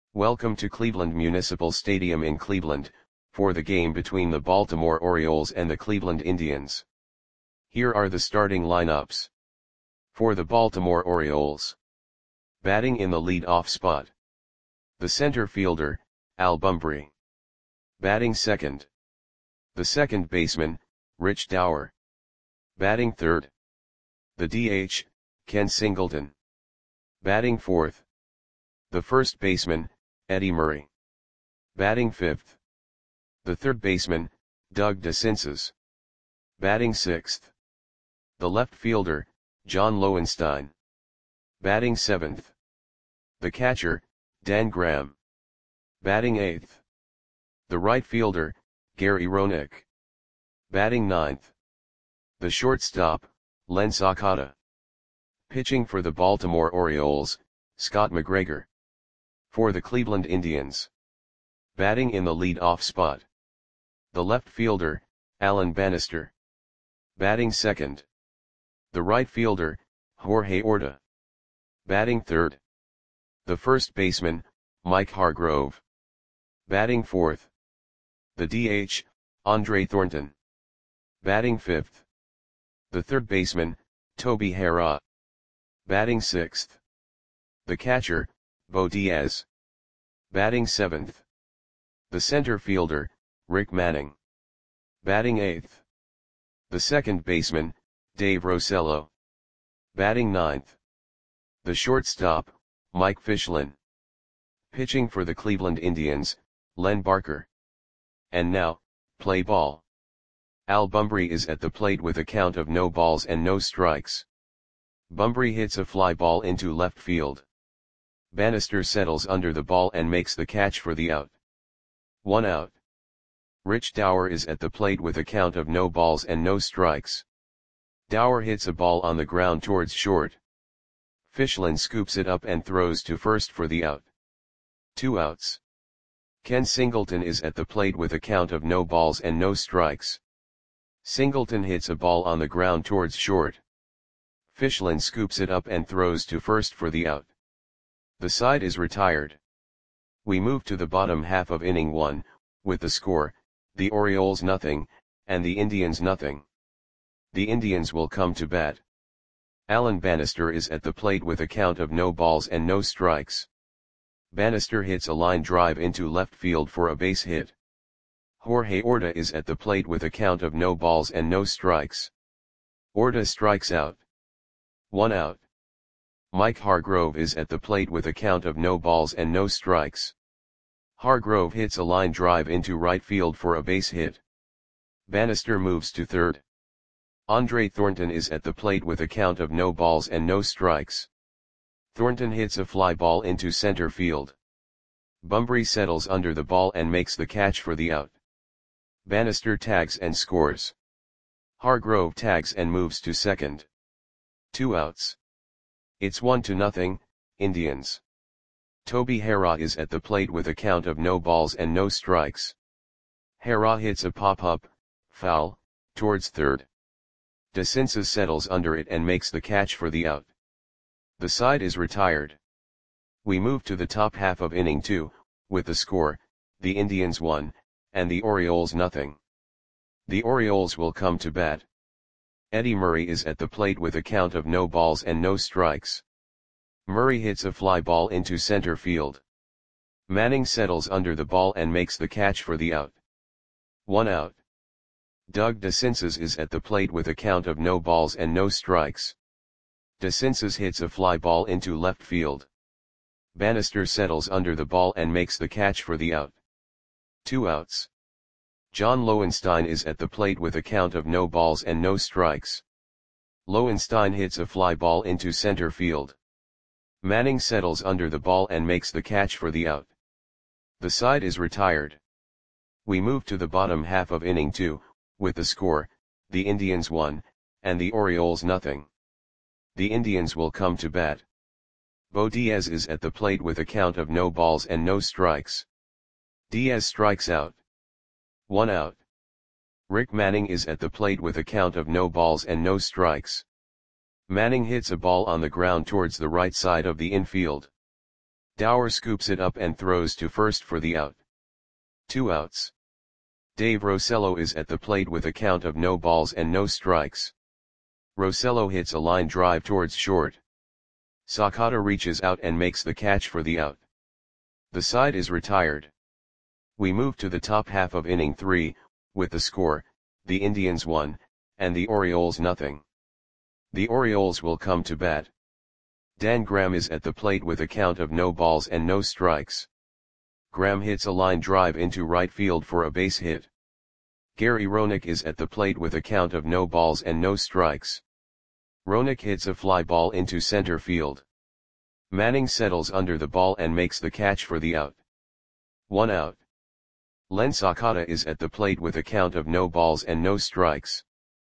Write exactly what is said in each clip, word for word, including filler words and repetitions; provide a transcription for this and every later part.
Welcome to Cleveland Municipal Stadium in Cleveland, for the game between the Baltimore Orioles and the Cleveland Indians. Here are the starting lineups. For the Baltimore Orioles. Batting in the lead-off spot. The center fielder, Al Bumbry. Batting second. The second baseman, Rich Dauer. Batting third. The D H, Ken Singleton. Batting fourth. The first baseman, Eddie Murray. Batting fifth. The third baseman, Doug DeCinces. Batting sixth. The left fielder, John Lowenstein. Batting seventh. The catcher, Dan Graham. Batting eighth. The right fielder, Gary Roenick. Batting ninth. The shortstop, Len Sakata. Pitching for the Baltimore Orioles, Scott McGregor. For the Cleveland Indians. Batting in the lead-off spot. The left fielder, Alan Bannister. Batting second. The right fielder, Jorge Orta. Batting third. The first baseman, Mike Hargrove. Batting fourth. The D H, Andre Thornton. Batting fifth. The third baseman, Toby Harrah. Batting sixth. The catcher, Bo Diaz. Batting seventh. The center fielder, Rick Manning. Batting eighth. The second baseman, Dave Rosello. Batting ninth. The shortstop, Mike Fischlin. Pitching for the Cleveland Indians, Len Barker. And now, play ball. Al Bumbry is at the plate with a count of no balls and no strikes. Bumbry hits a fly ball into left field. Bannister settles under the ball and makes the catch for the out. One out. Rich Dauer is at the plate with a count of no balls and no strikes. Dauer hits a ball on the ground towards short. Fischlin scoops it up and throws to first for the out. Two outs. Ken Singleton is at the plate with a count of no balls and no strikes. Singleton hits a ball on the ground towards short. Fischlin scoops it up and throws to first for the out. The side is retired. We move to the bottom half of inning one, with the score, the Orioles nothing, and the Indians nothing. The Indians will come to bat. Alan Bannister is at the plate with a count of no balls and no strikes. Bannister hits a line drive into left field for a base hit. Jorge Orta is at the plate with a count of no balls and no strikes. Orta strikes out. One out. Mike Hargrove is at the plate with a count of no balls and no strikes. Hargrove hits a line drive into right field for a base hit. Bannister moves to third. Andre Thornton is at the plate with a count of no balls and no strikes. Thornton hits a fly ball into center field. Bumbry settles under the ball and makes the catch for the out. Bannister tags and scores. Hargrove tags and moves to second. Two outs. It's one to nothing, Indians. Toby Harrah is at the plate with a count of no balls and no strikes. Harrah hits a pop-up, foul, towards third. DeCinces settles under it and makes the catch for the out. The side is retired. We move to the top half of inning two, with the score, the Indians one, and the Orioles nothing. The Orioles will come to bat. Eddie Murray is at the plate with a count of no balls and no strikes. Murray hits a fly ball into center field. Manning settles under the ball and makes the catch for the out. One out. Doug DeCinces is at the plate with a count of no balls and no strikes. DeCinces hits a fly ball into left field. Bannister settles under the ball and makes the catch for the out. Two outs. John Lowenstein is at the plate with a count of no balls and no strikes. Lowenstein hits a fly ball into center field. Manning settles under the ball and makes the catch for the out. The side is retired. We move to the bottom half of inning two, with the score, the Indians one, and the Orioles nothing. The Indians will come to bat. Bo Diaz is at the plate with a count of no balls and no strikes. Diaz strikes out. One out. Rick Manning is at the plate with a count of no balls and no strikes. Manning hits a ball on the ground towards the right side of the infield. Dower scoops it up and throws to first for the out. Two outs. Dave Rosello is at the plate with a count of no balls and no strikes. Rosello hits a line drive towards short. Sakata reaches out and makes the catch for the out. The side is retired. We move to the top half of inning three, with the score, the Indians one, and the Orioles nothing. The Orioles will come to bat. Dan Graham is at the plate with a count of no balls and no strikes. Graham hits a line drive into right field for a base hit. Gary Roenick is at the plate with a count of no balls and no strikes. Roenick hits a fly ball into center field. Manning settles under the ball and makes the catch for the out. One out. Len Sakata is at the plate with a count of no balls and no strikes.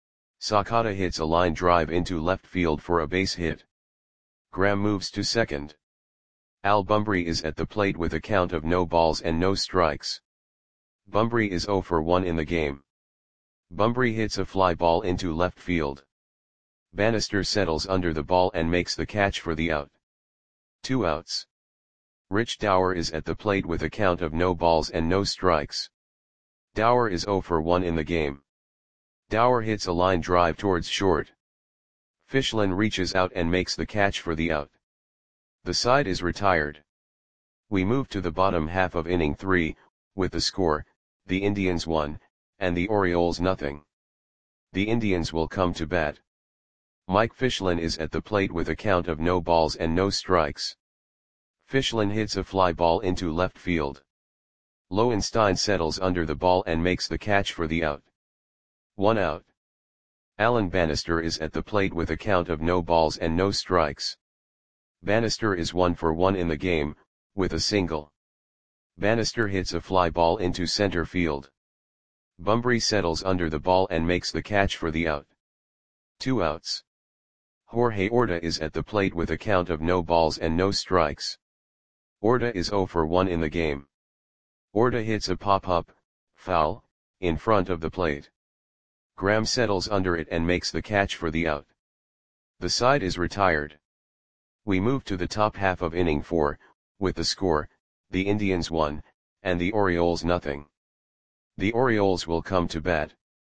Sakata hits a line drive into left field for a base hit. Graham moves to second. Al Bumbry is at the plate with a count of no balls and no strikes. Bumbry is oh for one in the game. Bumbry hits a fly ball into left field. Bannister settles under the ball and makes the catch for the out. Two outs. Rich Dower is at the plate with a count of no balls and no strikes. Dower is oh for one in the game. Dower hits a line drive towards short. Fischlin reaches out and makes the catch for the out. The side is retired. We move to the bottom half of inning three, with the score, the Indians one, and the Orioles nothing. The Indians will come to bat. Mike Fischlin is at the plate with a count of no balls and no strikes. Fischlin hits a fly ball into left field. Lowenstein settles under the ball and makes the catch for the out. One out. Alan Bannister is at the plate with a count of no balls and no strikes. Bannister is one for one in the game, with a single. Bannister hits a fly ball into center field. Bumbry settles under the ball and makes the catch for the out. Two outs. Jorge Orta is at the plate with a count of no balls and no strikes. Orta is oh for one in the game. Orta hits a pop-up, foul, in front of the plate. Graham settles under it and makes the catch for the out. The side is retired. We move to the top half of inning four, with the score, the Indians one, and the Orioles nothing. The Orioles will come to bat.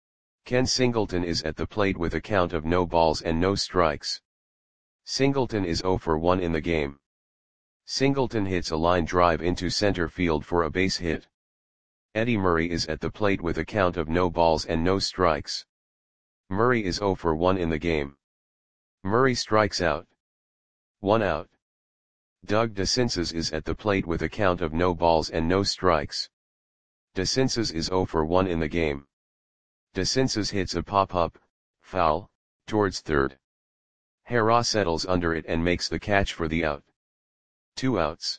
Ken Singleton is at the plate with a count of no balls and no strikes. Singleton is oh for one in the game. Singleton hits a line drive into center field for a base hit. Eddie Murray is at the plate with a count of no balls and no strikes. Murray is oh for one in the game. Murray strikes out. One out. Doug DeCinces is at the plate with a count of no balls and no strikes. DeCinces is oh for one in the game. DeCinces hits a pop-up, foul, towards third. Hera settles under it and makes the catch for the out. Two outs.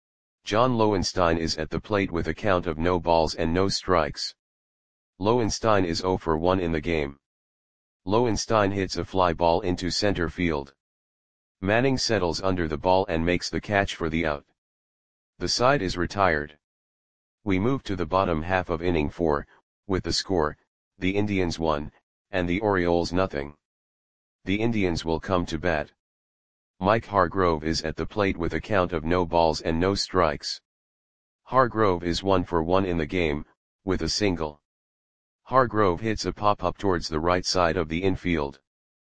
John Lowenstein is at the plate with a count of no balls and no strikes. Lowenstein is oh for one in the game. Lowenstein hits a fly ball into center field. Manning settles under the ball and makes the catch for the out. The side is retired. We move to the bottom half of inning four, with the score, the Indians one, and the Orioles nothing. The Indians will come to bat. Mike Hargrove is at the plate with a count of no balls and no strikes. Hargrove is one for one in the game, with a single. Hargrove hits a pop-up towards the right side of the infield.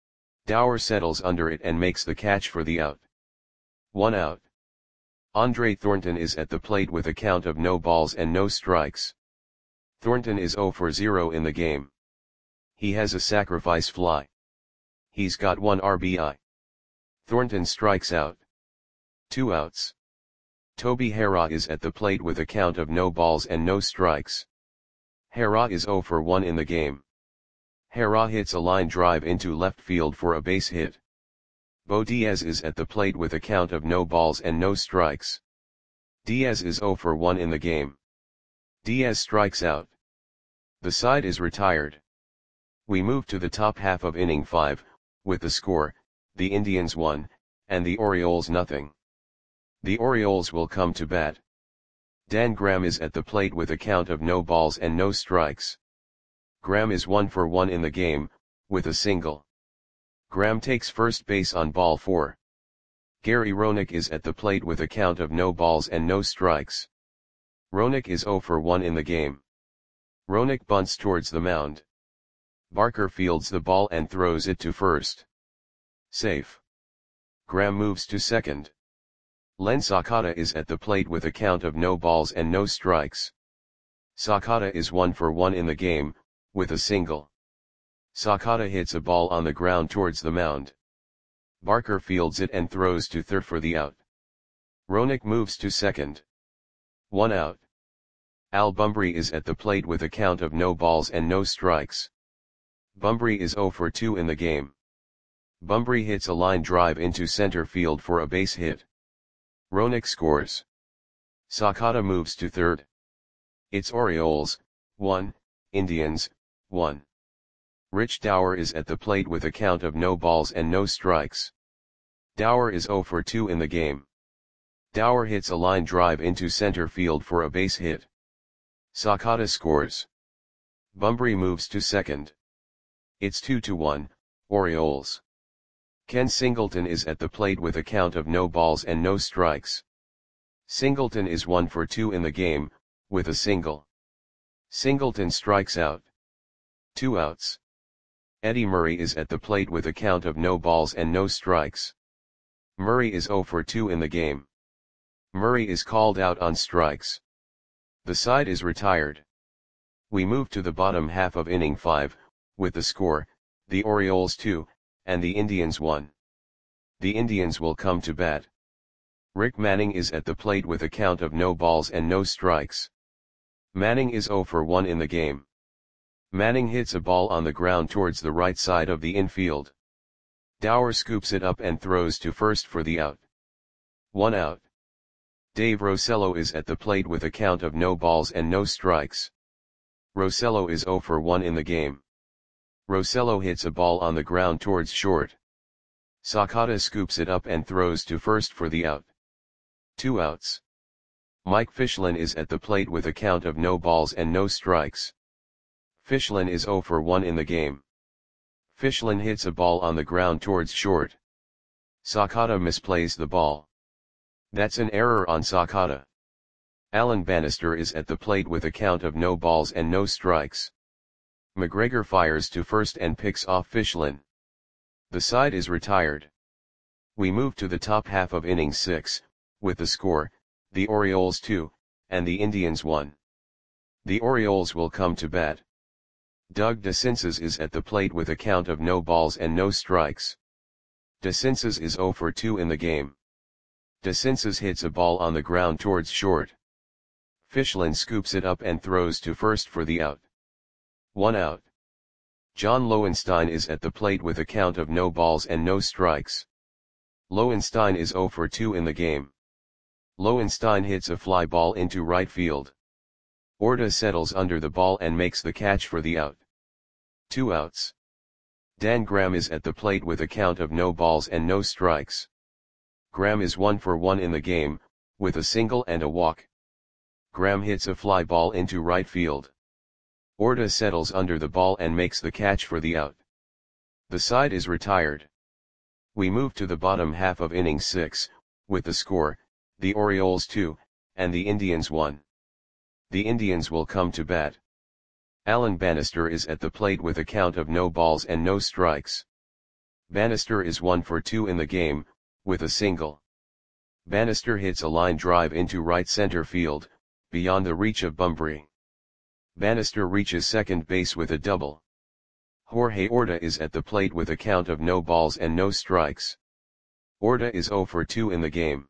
Dower settles under it and makes the catch for the out. One out. Andre Thornton is at the plate with a count of no balls and no strikes. Thornton is oh for zero in the game. He has a sacrifice fly. He's got one R B I. Thornton strikes out. Two outs. Toby Hera is at the plate with a count of no balls and no strikes. Hera is oh for one in the game. Hera hits a line drive into left field for a base hit. Bo Diaz is at the plate with a count of no balls and no strikes. Diaz is oh for one in the game. Diaz strikes out. The side is retired. We move to the top half of inning five, with the score, the Indians one, and the Orioles nothing. The Orioles will come to bat. Dan Graham is at the plate with a count of no balls and no strikes. Graham is one for one in the game, with a single. Graham takes first base on ball four. Gary Roenick is at the plate with a count of no balls and no strikes. Roenick is zero for one in the game. Roenick bunts towards the mound. Barker fields the ball and throws it to first. Safe. Graham moves to second. Len Sakata is at the plate with a count of no balls and no strikes. Sakata is one for one in the game, with a single. Sakata hits a ball on the ground towards the mound. Barker fields it and throws to third for the out. Roenick moves to second. One out. Al Bumbry is at the plate with a count of no balls and no strikes. Bumbry is zero for two in the game. Bumbry hits a line drive into center field for a base hit. Roenick scores. Sakata moves to third. It's Orioles, one, Indians, one. Rich Dower is at the plate with a count of no balls and no strikes. Dower is zero for two in the game. Dower hits a line drive into center field for a base hit. Sakata scores. Bumbry moves to second. It's two to one, Orioles. Ken Singleton is at the plate with a count of no balls and no strikes. Singleton is one for two in the game, with a single. Singleton strikes out. Two outs. Eddie Murray is at the plate with a count of no balls and no strikes. Murray is zero for two in the game. Murray is called out on strikes. The side is retired. We move to the bottom half of inning five, with the score, the Orioles two, and the Indians one. The Indians will come to bat. Rick Manning is at the plate with a count of no balls and no strikes. Manning is zero for one in the game. Manning hits a ball on the ground towards the right side of the infield. Dower scoops it up and throws to first for the out. One out. Dave Rosello is at the plate with a count of no balls and no strikes. Rosello is zero for one in the game. Rosello hits a ball on the ground towards short. Sakata scoops it up and throws to first for the out. Two outs. Mike Fischlin is at the plate with a count of no balls and no strikes. Fischlin is zero for one in the game. Fischlin hits a ball on the ground towards short. Sakata misplays the ball. That's an error on Sakata. Alan Bannister is at the plate with a count of no balls and no strikes. McGregor fires to first and picks off Fischlin. The side is retired. We move to the top half of inning six, with the score, the Orioles two, and the Indians one. The Orioles will come to bat. Doug DeCinces is at the plate with a count of no balls and no strikes. DeCinces is zero for two in the game. DeCinces hits a ball on the ground towards short. Fischlin scoops it up and throws to first for the out. One out. John Lowenstein is at the plate with a count of no balls and no strikes. Lowenstein is zero for two in the game. Lowenstein hits a fly ball into right field. Orta settles under the ball and makes the catch for the out. Two outs. Dan Graham is at the plate with a count of no balls and no strikes. Graham is one for one in the game, with a single and a walk. Graham hits a fly ball into right field. Orta settles under the ball and makes the catch for the out. The side is retired. We move to the bottom half of inning six, with the score, the Orioles two, and the Indians one. The Indians will come to bat. Alan Bannister is at the plate with a count of no balls and no strikes. Bannister is one for two in the game, with a single. Bannister hits a line drive into right center field, beyond the reach of Bumbry. Bannister reaches second base with a double. Jorge Orta is at the plate with a count of no balls and no strikes. Orta is zero for two in the game.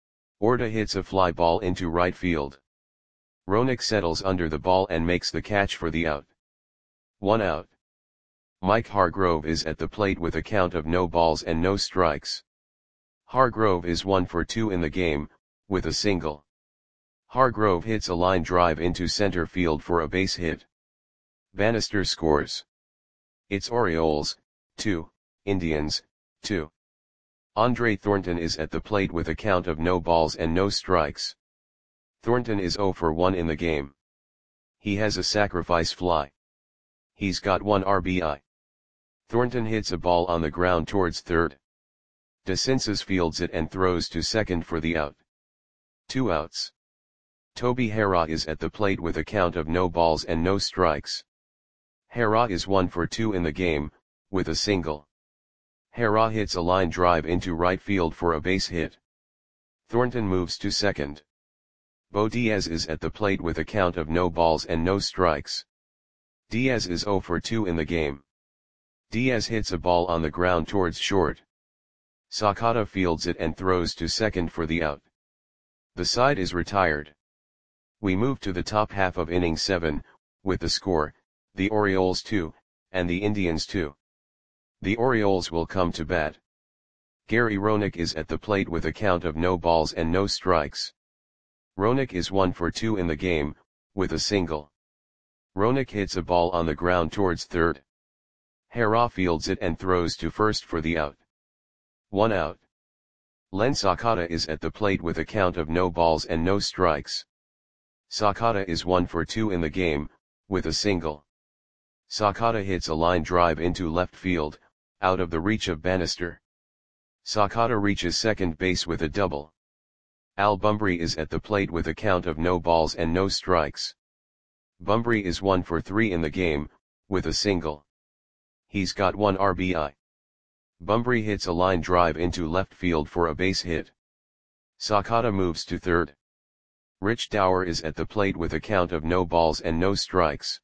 Orta hits a fly ball into right field. Roenick settles under the ball and makes the catch for the out. One out. Mike Hargrove is at the plate with a count of no balls and no strikes. Hargrove is one for two in the game, with a single. Hargrove hits a line drive into center field for a base hit. Bannister scores. It's Orioles, two, Indians, two. Andre Thornton is at the plate with a count of no balls and no strikes. Thornton is zero for one in the game. He has a sacrifice fly. He's got one R B I. Thornton hits a ball on the ground towards third. DeCinces fields it and throws to second for the out. Two outs. Toby Harrah is at the plate with a count of no balls and no strikes. Harrah is one for two in the game, with a single. Harrah hits a line drive into right field for a base hit. Thornton moves to second. Bo Diaz is at the plate with a count of no balls and no strikes. Diaz is zero for two in the game. Diaz hits a ball on the ground towards short. Sakata fields it and throws to second for the out. The side is retired. We move to the top half of inning seven, with the score, the Orioles two, and the Indians two. The Orioles will come to bat. Gary Roenick is at the plate with a count of no balls and no strikes. Roenick is one for two in the game, with a single. Roenick hits a ball on the ground towards third. Harrah fields it and throws to first for the out. One out. Len Sakata is at the plate with a count of no balls and no strikes. Sakata is one for two in the game, with a single. Sakata hits a line drive into left field, out of the reach of Bannister. Sakata reaches second base with a double. Al Bumbry is at the plate with a count of no balls and no strikes. Bumbry is one for three in the game, with a single. He's got one R B I. Bumbry hits a line drive into left field for a base hit. Sakata moves to third. Rich Dower is at the plate with a count of no balls and no strikes.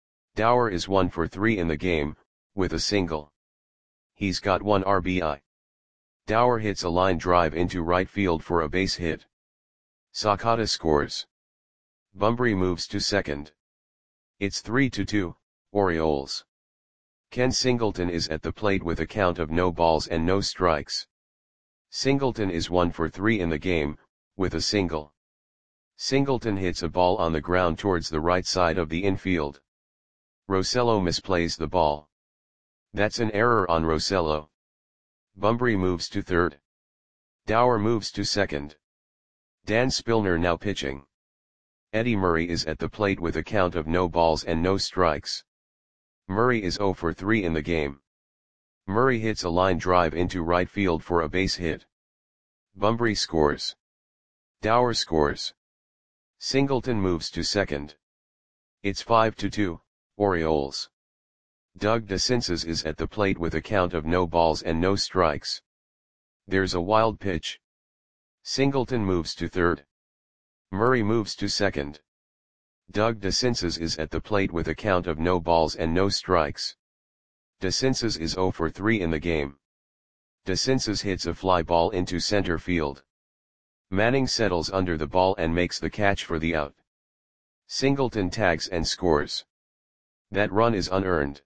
Dower is one for three in the game, with a single. He's got one R B I. Dower hits a line drive into right field for a base hit. Sakata scores. Bumbry moves to second. It's three to two, Orioles. Ken Singleton is at the plate with a count of no balls and no strikes. Singleton is one for three in the game, with a single. Singleton hits a ball on the ground towards the right side of the infield. Rosello misplays the ball. That's an error on Rosello. Bumbry moves to third. Dower moves to second. Dan Spillner now pitching. Eddie Murray is at the plate with a count of no balls and no strikes. Murray is zero for three in the game. Murray hits a line drive into right field for a base hit. Bumbry scores. Dower scores. Singleton moves to second. It's five to two, Orioles. Doug DeCinces is at the plate with a count of no balls and no strikes. There's a wild pitch. Singleton moves to third. Murray moves to second. Doug DeCinces is at the plate with a count of no balls and no strikes. DeCinces is zero for three in the game. DeCinces hits a fly ball into center field. Manning settles under the ball and makes the catch for the out. Singleton tags and scores. That run is unearned.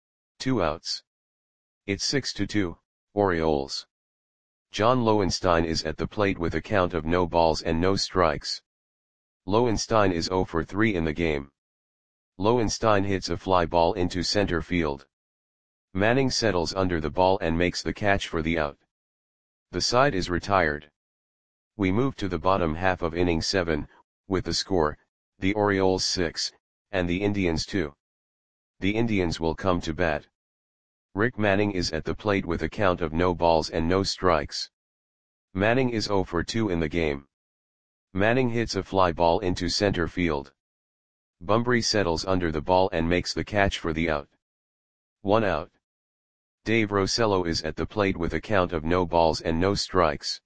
Two outs. It's six to two, Orioles. John Lowenstein is at the plate with a count of no balls and no strikes. Lowenstein is zero for three in the game. Lowenstein hits a fly ball into center field. Manning settles under the ball and makes the catch for the out. The side is retired. We move to the bottom half of inning seven, with the score, the Orioles six, and the Indians two. The Indians will come to bat. Rick Manning is at the plate with a count of no balls and no strikes. Manning is zero for two in the game. Manning hits a fly ball into center field. Bumbry settles under the ball and makes the catch for the out. One out. Dave Rosello is at the plate with a count of no balls and no strikes.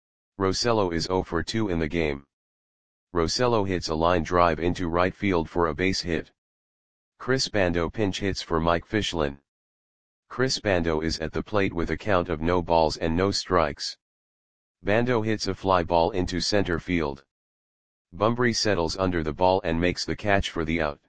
Rosello is zero for two in the game. Rosello hits a line drive into right field for a base hit. Chris Bando pinch hits for Mike Fichlin. Chris Bando is at the plate with a count of no balls and no strikes. Bando hits a fly ball into center field. Bumbry settles under the ball and makes the catch for the out.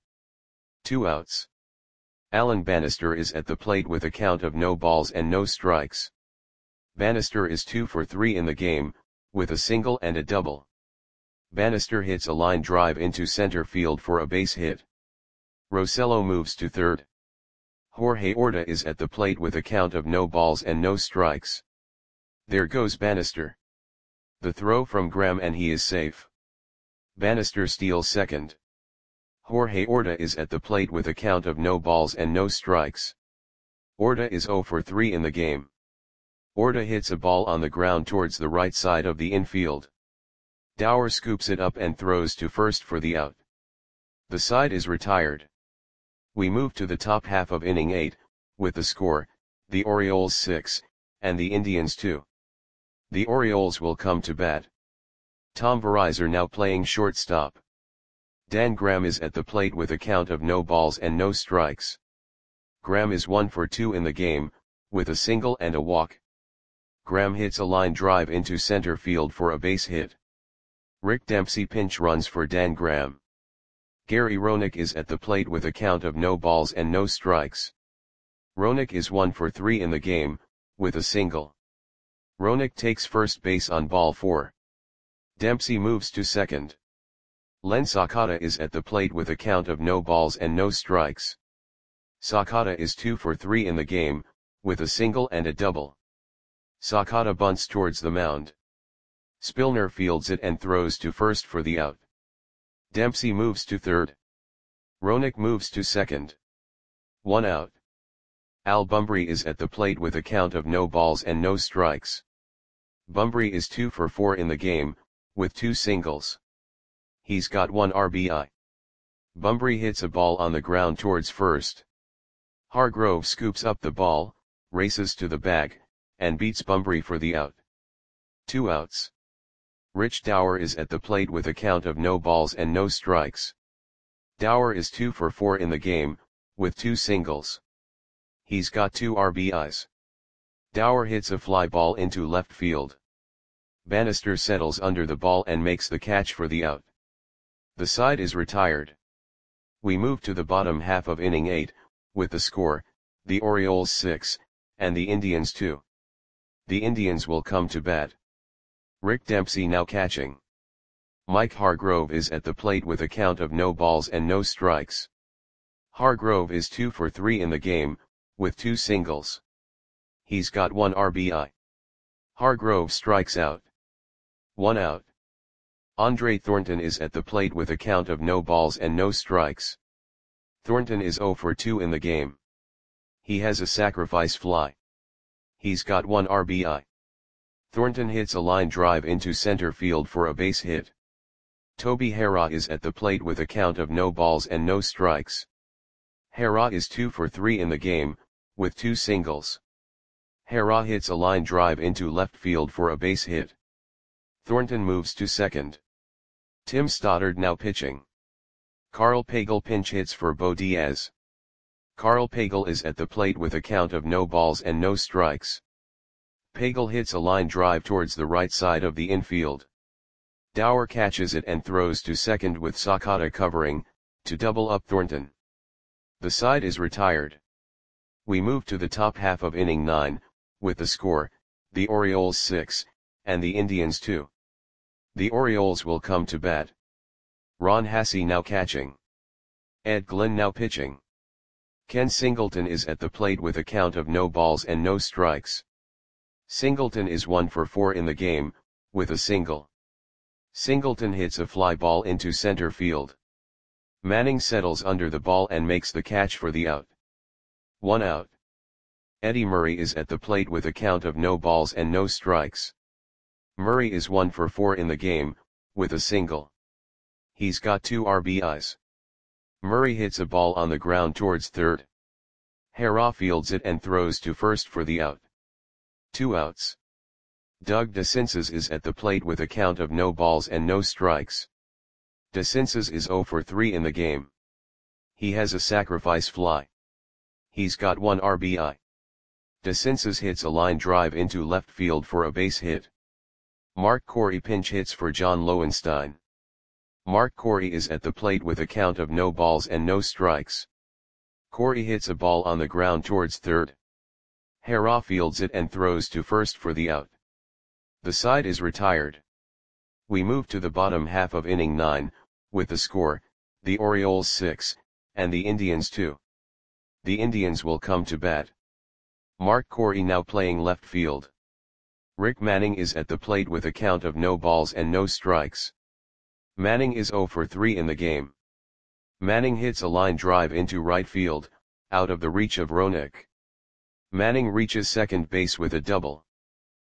Two outs. Alan Bannister is at the plate with a count of no balls and no strikes. Bannister is two for three in the game, with a single and a double. Bannister hits a line drive into center field for a base hit. Rosello moves to third. Jorge Orta is at the plate with a count of no balls and no strikes. There goes Bannister. The throw from Graham and he is safe. Bannister steals second. Jorge Orta is at the plate with a count of no balls and no strikes. Orta is zero for three in the game. Orta hits a ball on the ground towards the right side of the infield. Dower scoops it up and throws to first for the out. The side is retired. We move to the top half of inning eight, with the score, the Orioles six, and the Indians two. The Orioles will come to bat. Tom Verizor now playing shortstop. Dan Graham is at the plate with a count of no balls and no strikes. Graham is one for two in the game, with a single and a walk. Graham hits a line drive into center field for a base hit. Rick Dempsey pinch runs for Dan Graham. Gary Roenick is at the plate with a count of no balls and no strikes. Roenick is one for three in the game, with a single. Roenick takes first base on ball four. Dempsey moves to second. Len Sakata is at the plate with a count of no balls and no strikes. Sakata is two for three in the game, with a single and a double. Sakata bunts towards the mound. Spillner fields it and throws to first for the out. Dempsey moves to third. Roenick moves to second. One out. Al Bumbry is at the plate with a count of no balls and no strikes. Bumbry is two for four in the game, with two singles. He's got one R B I. Bumbry hits a ball on the ground towards first. Hargrove scoops up the ball, races to the bag, and beats Bumbry for the out. Two outs. Rich Dower is at the plate with a count of no balls and no strikes. Dower is two for four in the game, with two singles. He's got two R B Is. Dower hits a fly ball into left field. Bannister settles under the ball and makes the catch for the out. The side is retired. We move to the bottom half of inning eight, with the score, the Orioles six, and the Indians two. The Indians will come to bat. Rick Dempsey now catching. Mike Hargrove is at the plate with a count of no balls and no strikes. Hargrove is two for three in the game, with two singles. He's got one R B I. Hargrove strikes out. One out. Andre Thornton is at the plate with a count of no balls and no strikes. Thornton is zero for two in the game. He has a sacrifice fly. He's got one R B I. Thornton hits a line drive into center field for a base hit. Toby Harrah is at the plate with a count of no balls and no strikes. Harrah is two for three in the game, with two singles. Harrah hits a line drive into left field for a base hit. Thornton moves to second. Tim Stoddard now pitching. Carl Pagel pinch hits for Bo Diaz. Carl Pagel is at the plate with a count of no balls and no strikes. Pagel hits a line drive towards the right side of the infield. Dower catches it and throws to second with Sakata covering, to double up Thornton. The side is retired. We move to the top half of inning nine, with the score, the Orioles six, and the Indians two. The Orioles will come to bat. Ron Hassey now catching. Ed Glenn now pitching. Ken Singleton is at the plate with a count of no balls and no strikes. Singleton is one for four in the game, with a single. Singleton hits a fly ball into center field. Manning settles under the ball and makes the catch for the out. One out. Eddie Murray is at the plate with a count of no balls and no strikes. Murray is one for four in the game, with a single. He's got two R B Is. Murray hits a ball on the ground towards third. Harrah fields it and throws to first for the out. Two outs. Doug DeCinces is at the plate with a count of no balls and no strikes. DeCinces is zero for three in the game. He has a sacrifice fly. He's got one R B I. DeCinces hits a line drive into left field for a base hit. Mark Corey pinch hits for John Lowenstein. Mark Corey is at the plate with a count of no balls and no strikes. Corey hits a ball on the ground towards third. Harrah fields it and throws to first for the out. The side is retired. We move to the bottom half of inning nine, with the score, the Orioles six, and the Indians two. The Indians will come to bat. Mark Corey now playing left field. Rick Manning is at the plate with a count of no balls and no strikes. Manning is zero for three in the game. Manning hits a line drive into right field, out of the reach of Roenick. Manning reaches second base with a double.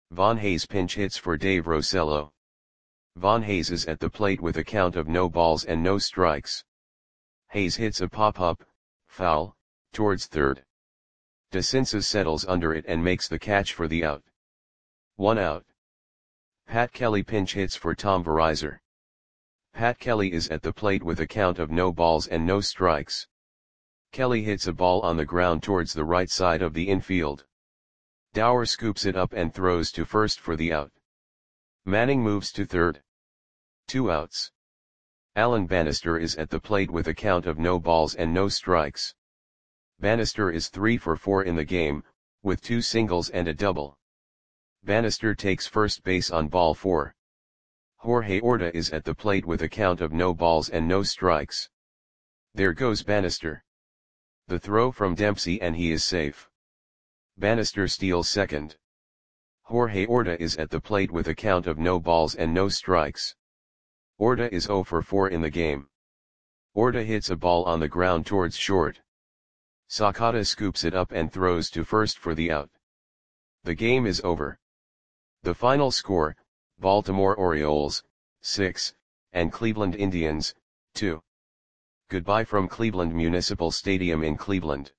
Von Hayes pinch hits for Dave Rosello. Von Hayes is at the plate with a count of no balls and no strikes. Hayes hits a pop-up, foul, towards third. DeCinces settles under it and makes the catch for the out. One out. Pat Kelly pinch hits for Tom Verizor. Pat Kelly is at the plate with a count of no balls and no strikes. Kelly hits a ball on the ground towards the right side of the infield. Dower scoops it up and throws to first for the out. Manning moves to third. Two outs. Alan Bannister is at the plate with a count of no balls and no strikes. Bannister is three for four in the game, with two singles and a double. Bannister takes first base on ball four. Jorge Orta is at the plate with a count of no balls and no strikes. There goes Bannister. The throw from Dempsey and he is safe. Bannister steals second. Jorge Orta is at the plate with a count of no balls and no strikes. Orta is zero for four in the game. Orta hits a ball on the ground towards short. Sakata scoops it up and throws to first for the out. The game is over. The final score, Baltimore Orioles, six, and Cleveland Indians, two. Goodbye from Cleveland Municipal Stadium in Cleveland.